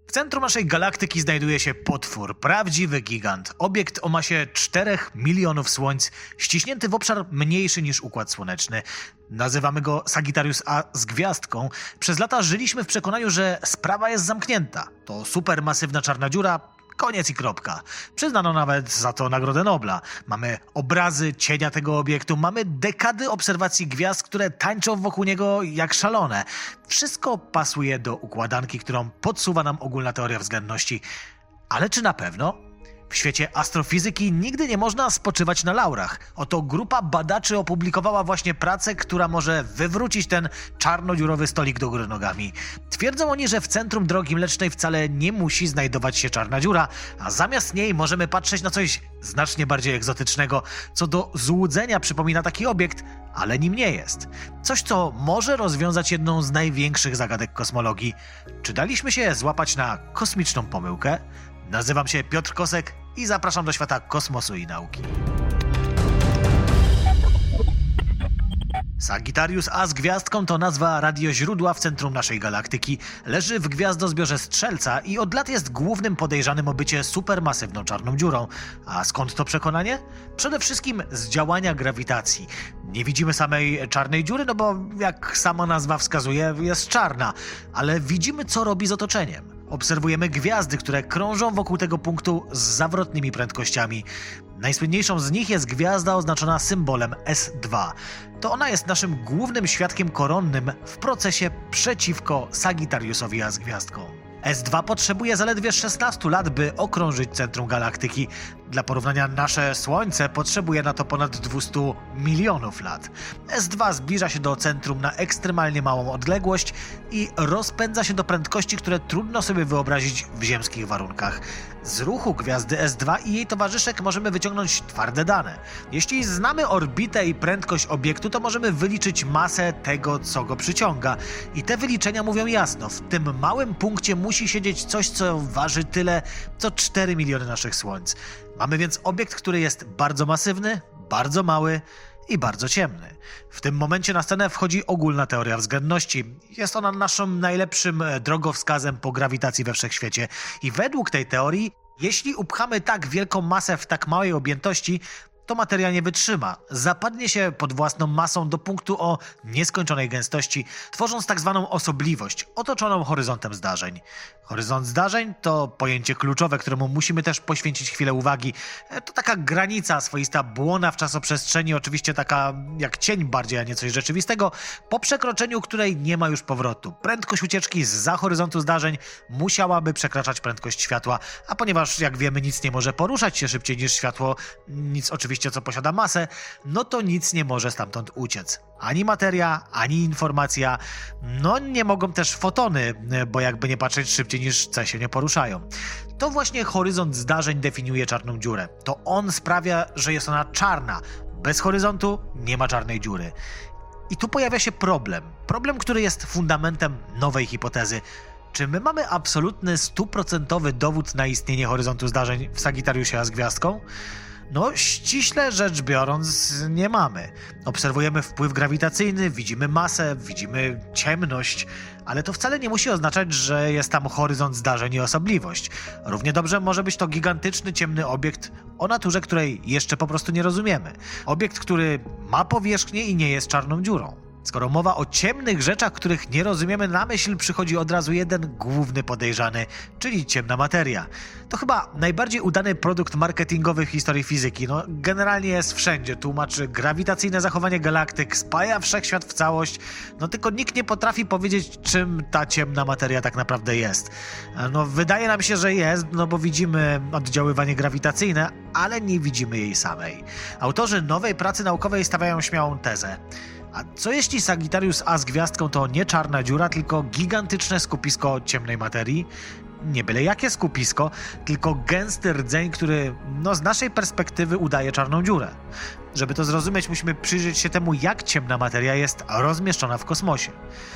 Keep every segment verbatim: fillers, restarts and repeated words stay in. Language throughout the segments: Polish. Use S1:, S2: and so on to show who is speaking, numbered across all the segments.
S1: W centrum naszej galaktyki znajduje się potwór, prawdziwy gigant. Obiekt o masie czterech milionów słońc, ściśnięty w obszar mniejszy niż Układ Słoneczny. Nazywamy go Sagittarius A z gwiazdką. Przez lata żyliśmy w przekonaniu, że sprawa jest zamknięta. To supermasywna czarna dziura, koniec i kropka. Przyznano nawet za to Nagrodę Nobla. Mamy obrazy cienia tego obiektu, mamy dekady obserwacji gwiazd, które tańczą wokół niego jak szalone. Wszystko pasuje do układanki, którą podsuwa nam ogólna teoria względności. Ale czy na pewno? W świecie astrofizyki nigdy nie można spoczywać na laurach. Oto grupa badaczy opublikowała właśnie pracę, która może wywrócić ten czarnodziurowy stolik do góry nogami. Twierdzą oni, że w centrum Drogi Mlecznej wcale nie musi znajdować się czarna dziura, a zamiast niej możemy patrzeć na coś znacznie bardziej egzotycznego, co do złudzenia przypomina taki obiekt, ale nim nie jest. Coś, co może rozwiązać jedną z największych zagadek kosmologii. Czy daliśmy się złapać na kosmiczną pomyłkę? Nazywam się Piotr Kosek i zapraszam do świata kosmosu i nauki. Sagittarius A z gwiazdką to nazwa radioźródła w centrum naszej galaktyki. Leży w gwiazdozbiorze Strzelca i od lat jest głównym podejrzanym o bycie supermasywną czarną dziurą. A skąd to przekonanie? Przede wszystkim z działania grawitacji. Nie widzimy samej czarnej dziury, no bo jak sama nazwa wskazuje, jest czarna, ale widzimy, co robi z otoczeniem. Obserwujemy gwiazdy, które krążą wokół tego punktu z zawrotnymi prędkościami. Najsłynniejszą z nich jest gwiazda oznaczona symbolem S dwa. To ona jest naszym głównym świadkiem koronnym w procesie przeciwko Sagittariusowi A z gwiazdką. S dwa potrzebuje zaledwie szesnastu lat, by okrążyć centrum galaktyki. Dla porównania nasze Słońce potrzebuje na to ponad dwieście milionów lat. S dwa zbliża się do centrum na ekstremalnie małą odległość i rozpędza się do prędkości, które trudno sobie wyobrazić w ziemskich warunkach. Z ruchu gwiazdy S dwa i jej towarzyszek możemy wyciągnąć twarde dane. Jeśli znamy orbitę i prędkość obiektu, to możemy wyliczyć masę tego, co go przyciąga. I te wyliczenia mówią jasno, w tym małym punkcie musi siedzieć coś, co waży tyle, co cztery miliony naszych Słońc. Mamy więc obiekt, który jest bardzo masywny, bardzo mały i bardzo ciemny. W tym momencie na scenę wchodzi ogólna teoria względności. Jest ona naszym najlepszym drogowskazem po grawitacji we wszechświecie. I według tej teorii, jeśli upchamy tak wielką masę w tak małej objętości, to materia nie wytrzyma. Zapadnie się pod własną masą do punktu o nieskończonej gęstości, tworząc tak zwaną osobliwość, otoczoną horyzontem zdarzeń. Horyzont zdarzeń to pojęcie kluczowe, któremu musimy też poświęcić chwilę uwagi. To taka granica, swoista błona w czasoprzestrzeni, oczywiście taka jak cień bardziej, a nie coś rzeczywistego, po przekroczeniu której nie ma już powrotu. Prędkość ucieczki zza horyzontu zdarzeń musiałaby przekraczać prędkość światła, a ponieważ, jak wiemy, nic nie może poruszać się szybciej niż światło, nic oczywiście co posiada masę, no to nic nie może stamtąd uciec. Ani materia, ani informacja, no nie mogą też fotony, bo jakby nie patrzeć szybciej niż C się nie poruszają. To właśnie horyzont zdarzeń definiuje czarną dziurę. To on sprawia, że jest ona czarna. Bez horyzontu nie ma czarnej dziury. I tu pojawia się problem. Problem, który jest fundamentem nowej hipotezy. Czy my mamy absolutny, stuprocentowy dowód na istnienie horyzontu zdarzeń w Sagittariusie A z gwiazdką? No, ściśle rzecz biorąc, nie mamy. Obserwujemy wpływ grawitacyjny, widzimy masę, widzimy ciemność, ale to wcale nie musi oznaczać, że jest tam horyzont zdarzeń i osobliwość. Równie dobrze może być to gigantyczny, ciemny obiekt o naturze, której jeszcze po prostu nie rozumiemy. Obiekt, który ma powierzchnię i nie jest czarną dziurą. Skoro mowa o ciemnych rzeczach, których nie rozumiemy, na myśl przychodzi od razu jeden główny podejrzany, czyli ciemna materia. To chyba najbardziej udany produkt marketingowy w historii fizyki. No, generalnie jest wszędzie, tłumaczy grawitacyjne zachowanie galaktyk, spaja wszechświat w całość, no tylko nikt nie potrafi powiedzieć, czym ta ciemna materia tak naprawdę jest. No, wydaje nam się, że jest, no bo widzimy oddziaływanie grawitacyjne, ale nie widzimy jej samej. Autorzy nowej pracy naukowej stawiają śmiałą tezę. A co jeśli Sagittarius A z gwiazdką to nie czarna dziura, tylko gigantyczne skupisko ciemnej materii? Nie byle jakie skupisko, tylko gęsty rdzeń, który no, z naszej perspektywy udaje czarną dziurę. Żeby to zrozumieć, musimy przyjrzeć się temu, jak ciemna materia jest rozmieszczona w kosmosie.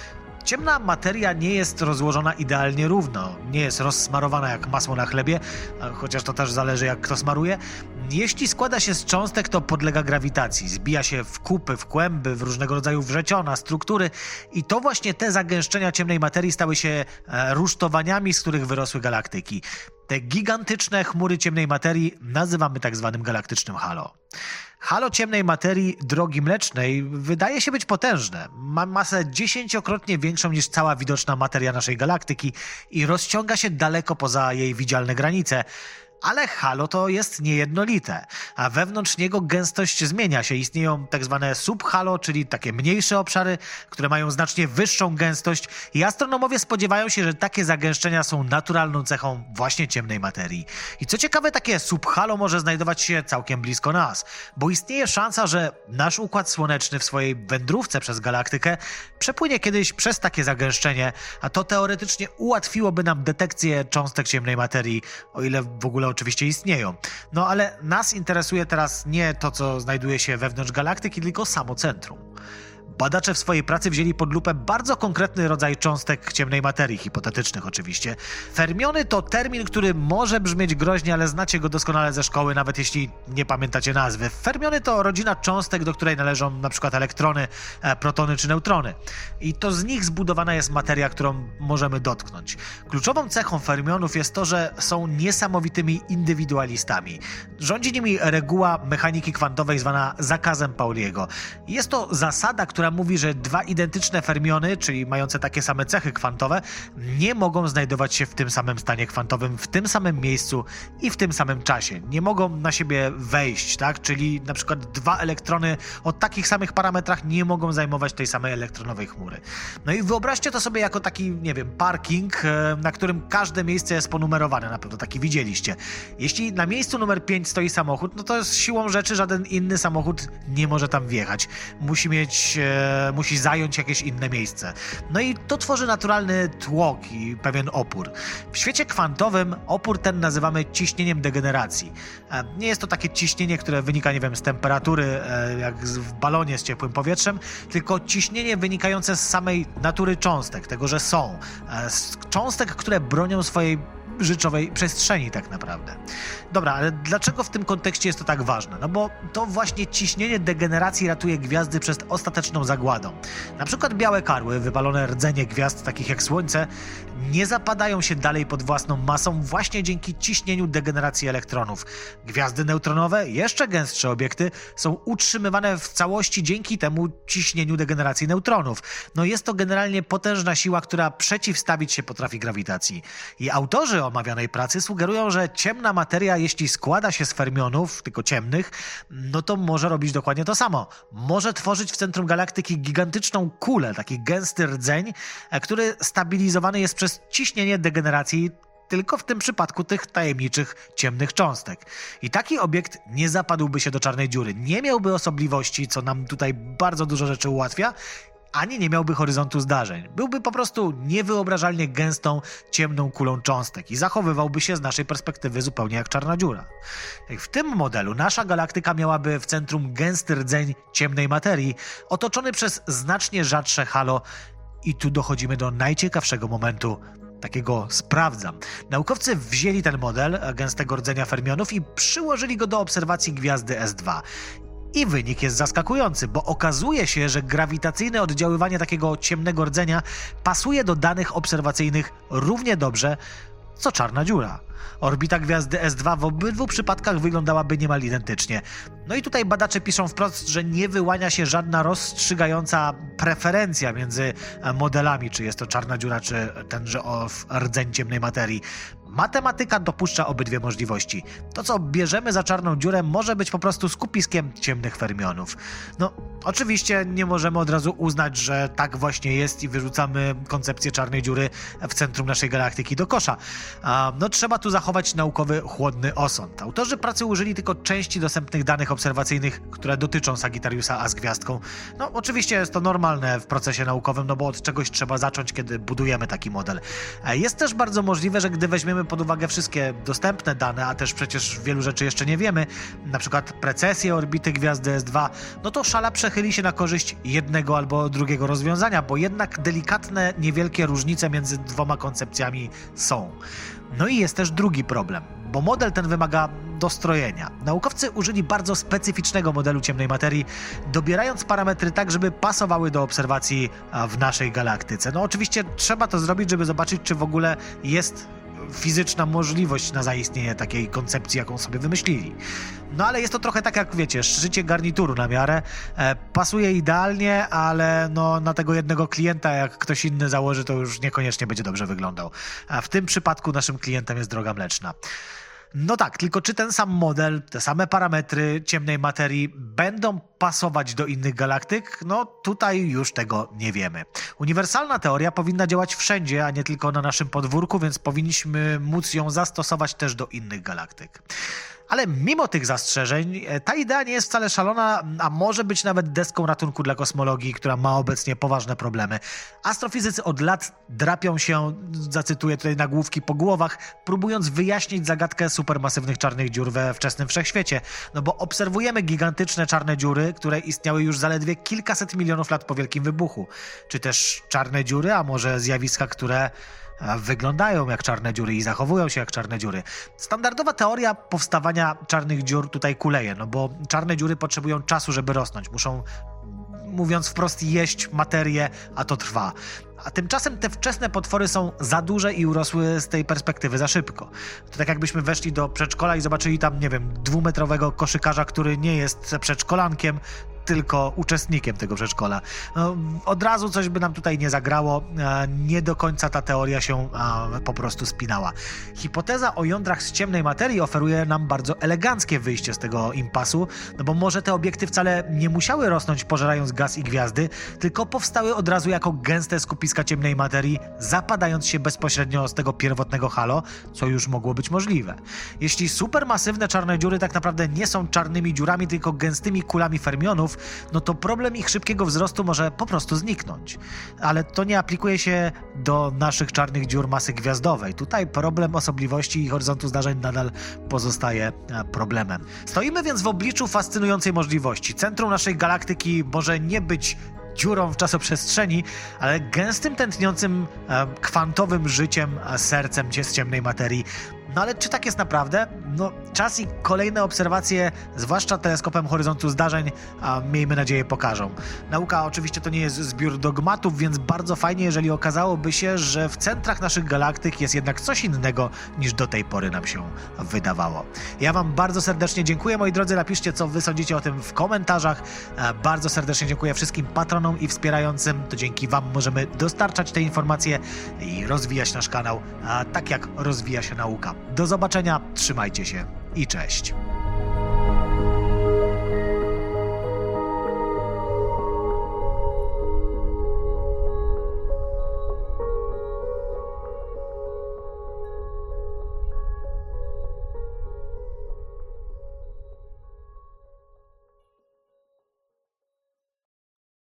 S1: Ciemna materia nie jest rozłożona idealnie równo, nie jest rozsmarowana jak masło na chlebie, chociaż to też zależy jak kto smaruje. Jeśli składa się z cząstek, to podlega grawitacji, zbija się w kupy, w kłęby, w różnego rodzaju wrzeciona, struktury i to właśnie te zagęszczenia ciemnej materii stały się rusztowaniami, z których wyrosły galaktyki. Te gigantyczne chmury ciemnej materii nazywamy tak zwanym galaktycznym halo. Halo ciemnej materii drogi mlecznej wydaje się być potężne. Ma masę dziesięciokrotnie większą niż cała widoczna materia naszej galaktyki i rozciąga się daleko poza jej widzialne granice. Ale halo to jest niejednolite, a wewnątrz niego gęstość zmienia się. Istnieją tak zwane subhalo, czyli takie mniejsze obszary, które mają znacznie wyższą gęstość i astronomowie spodziewają się, że takie zagęszczenia są naturalną cechą właśnie ciemnej materii. I co ciekawe, takie subhalo może znajdować się całkiem blisko nas, bo istnieje szansa, że nasz Układ Słoneczny w swojej wędrówce przez galaktykę przepłynie kiedyś przez takie zagęszczenie, a to teoretycznie ułatwiłoby nam detekcję cząstek ciemnej materii, o ile w ogóle oczywiście istnieją. No ale nas interesuje teraz nie to, co znajduje się wewnątrz galaktyki, tylko samo centrum. Badacze w swojej pracy wzięli pod lupę bardzo konkretny rodzaj cząstek ciemnej materii, hipotetycznych oczywiście. Fermiony to termin, który może brzmieć groźnie, ale znacie go doskonale ze szkoły, nawet jeśli nie pamiętacie nazwy. Fermiony to rodzina cząstek, do której należą na przykład elektrony, protony czy neutrony. I to z nich zbudowana jest materia, którą możemy dotknąć. Kluczową cechą fermionów jest to, że są niesamowitymi indywidualistami. Rządzi nimi reguła mechaniki kwantowej zwana zakazem Pauliego. Jest to zasada, która mówi, że dwa identyczne fermiony, czyli mające takie same cechy kwantowe, nie mogą znajdować się w tym samym stanie kwantowym, w tym samym miejscu i w tym samym czasie. Nie mogą na siebie wejść, tak? Czyli na przykład dwa elektrony o takich samych parametrach nie mogą zajmować tej samej elektronowej chmury. No i wyobraźcie to sobie jako taki, nie wiem, parking, na którym każde miejsce jest ponumerowane, na pewno taki widzieliście. Jeśli na miejscu numer pięć stoi samochód, no to z siłą rzeczy żaden inny samochód nie może tam wjechać. Musi mieć musi zająć jakieś inne miejsce. No i to tworzy naturalny tłok i pewien opór. W świecie kwantowym opór ten nazywamy ciśnieniem degeneracji. Nie jest to takie ciśnienie, które wynika, nie wiem, z temperatury, jak w balonie z ciepłym powietrzem, tylko ciśnienie wynikające z samej natury cząstek, tego, że są. Z cząstek, które bronią swojej życzowej przestrzeni tak naprawdę. Dobra, ale dlaczego w tym kontekście jest to tak ważne? No bo to właśnie ciśnienie degeneracji ratuje gwiazdy przed ostateczną zagładą. Na przykład białe karły, wypalone rdzenie gwiazd takich jak Słońce, nie zapadają się dalej pod własną masą właśnie dzięki ciśnieniu degeneracji elektronów. Gwiazdy neutronowe, jeszcze gęstsze obiekty, są utrzymywane w całości dzięki temu ciśnieniu degeneracji neutronów. No jest to generalnie potężna siła, która przeciwstawić się potrafi grawitacji. I autorzy omawianej pracy sugerują, że ciemna materia, jeśli składa się z fermionów, tylko ciemnych, no to może robić dokładnie to samo. Może tworzyć w centrum galaktyki gigantyczną kulę, taki gęsty rdzeń, który stabilizowany jest przez ciśnienie degeneracji, tylko w tym przypadku tych tajemniczych, ciemnych cząstek. I taki obiekt nie zapadłby się do czarnej dziury, nie miałby osobliwości, co nam tutaj bardzo dużo rzeczy ułatwia, ani nie miałby horyzontu zdarzeń. Byłby po prostu niewyobrażalnie gęstą, ciemną kulą cząstek i zachowywałby się z naszej perspektywy zupełnie jak czarna dziura. W tym modelu nasza galaktyka miałaby w centrum gęsty rdzeń ciemnej materii, otoczony przez znacznie rzadsze halo. I tu dochodzimy do najciekawszego momentu, takiego sprawdzam. Naukowcy wzięli ten model gęstego rdzenia fermionów i przyłożyli go do obserwacji gwiazdy S dwa. I wynik jest zaskakujący, bo okazuje się, że grawitacyjne oddziaływanie takiego ciemnego rdzenia pasuje do danych obserwacyjnych równie dobrze, co czarna dziura. Orbita gwiazdy S dwa w obydwu przypadkach wyglądałaby niemal identycznie. No i tutaj badacze piszą wprost, że nie wyłania się żadna rozstrzygająca preferencja między modelami, czy jest to czarna dziura, czy tenże rdzeń ciemnej materii. Matematyka dopuszcza obydwie możliwości. To, co bierzemy za czarną dziurę, może być po prostu skupiskiem ciemnych fermionów. No, oczywiście nie możemy od razu uznać, że tak właśnie jest i wyrzucamy koncepcję czarnej dziury w centrum naszej galaktyki do kosza. No, trzeba tu zachować naukowy, chłodny osąd. Autorzy pracy użyli tylko części dostępnych danych obserwacyjnych, które dotyczą Sagittariusa A z gwiazdką. No, oczywiście jest to normalne w procesie naukowym, no bo od czegoś trzeba zacząć, kiedy budujemy taki model. Jest też bardzo możliwe, że gdy weźmiemy weźmiemy pod uwagę wszystkie dostępne dane, a też przecież wielu rzeczy jeszcze nie wiemy, na przykład precesję orbity gwiazdy S dwa, no to szala przechyli się na korzyść jednego albo drugiego rozwiązania, bo jednak delikatne, niewielkie różnice między dwoma koncepcjami są. No i jest też drugi problem, bo model ten wymaga dostrojenia. Naukowcy użyli bardzo specyficznego modelu ciemnej materii, dobierając parametry tak, żeby pasowały do obserwacji w naszej galaktyce. No oczywiście trzeba to zrobić, żeby zobaczyć, czy w ogóle jest fizyczna możliwość na zaistnienie takiej koncepcji, jaką sobie wymyślili. No ale jest to trochę tak jak, wiecie, szycie garnituru na miarę. E, pasuje idealnie, ale no, na tego jednego klienta, jak ktoś inny założy, to już niekoniecznie będzie dobrze wyglądał. A w tym przypadku naszym klientem jest Droga Mleczna. No tak, tylko czy ten sam model, te same parametry ciemnej materii będą pasować do innych galaktyk? No tutaj już tego nie wiemy. Uniwersalna teoria powinna działać wszędzie, a nie tylko na naszym podwórku, więc powinniśmy móc ją zastosować też do innych galaktyk. Ale mimo tych zastrzeżeń, ta idea nie jest wcale szalona, a może być nawet deską ratunku dla kosmologii, która ma obecnie poważne problemy. Astrofizycy od lat drapią się, zacytuję tutaj nagłówki, po głowach, próbując wyjaśnić zagadkę supermasywnych czarnych dziur we wczesnym wszechświecie. No bo obserwujemy gigantyczne czarne dziury, które istniały już zaledwie kilkaset milionów lat po Wielkim Wybuchu. Czy też czarne dziury, a może zjawiska, które wyglądają jak czarne dziury i zachowują się jak czarne dziury. Standardowa teoria powstawania czarnych dziur tutaj kuleje, no bo czarne dziury potrzebują czasu, żeby rosnąć. Muszą, mówiąc wprost, jeść materię, a to trwa. A tymczasem te wczesne potwory są za duże i urosły z tej perspektywy za szybko. To tak jakbyśmy weszli do przedszkola i zobaczyli tam, nie wiem, dwumetrowego koszykarza, który nie jest przedszkolankiem, tylko uczestnikiem tego przedszkola. No, od razu coś by nam tutaj nie zagrało, nie do końca ta teoria się po prostu spinała. Hipoteza o jądrach z ciemnej materii oferuje nam bardzo eleganckie wyjście z tego impasu, no bo może te obiekty wcale nie musiały rosnąć pożerając gaz i gwiazdy, tylko powstały od razu jako gęste skupiska ciemnej materii, zapadając się bezpośrednio z tego pierwotnego halo, co już mogło być możliwe. Jeśli supermasywne czarne dziury tak naprawdę nie są czarnymi dziurami, tylko gęstymi kulami fermionów, no to problem ich szybkiego wzrostu może po prostu zniknąć. Ale to nie aplikuje się do naszych czarnych dziur masy gwiazdowej. Tutaj problem osobliwości i horyzontu zdarzeń nadal pozostaje problemem. Stoimy więc w obliczu fascynującej możliwości. Centrum naszej galaktyki może nie być dziurą w czasoprzestrzeni, ale gęstym, tętniącym, e, kwantowym życiem, a sercem z ciemnej materii. No ale czy tak jest naprawdę? No czas i kolejne obserwacje, zwłaszcza teleskopem horyzontu zdarzeń, a miejmy nadzieję, pokażą. Nauka oczywiście to nie jest zbiór dogmatów, więc bardzo fajnie, jeżeli okazałoby się, że w centrach naszych galaktyk jest jednak coś innego, niż do tej pory nam się wydawało. Ja wam bardzo serdecznie dziękuję, moi drodzy, napiszcie, co wy sądzicie o tym w komentarzach. Bardzo serdecznie dziękuję wszystkim patronom i wspierającym. To dzięki wam możemy dostarczać te informacje i rozwijać nasz kanał, a tak jak rozwija się nauka. Do zobaczenia, trzymajcie się i cześć.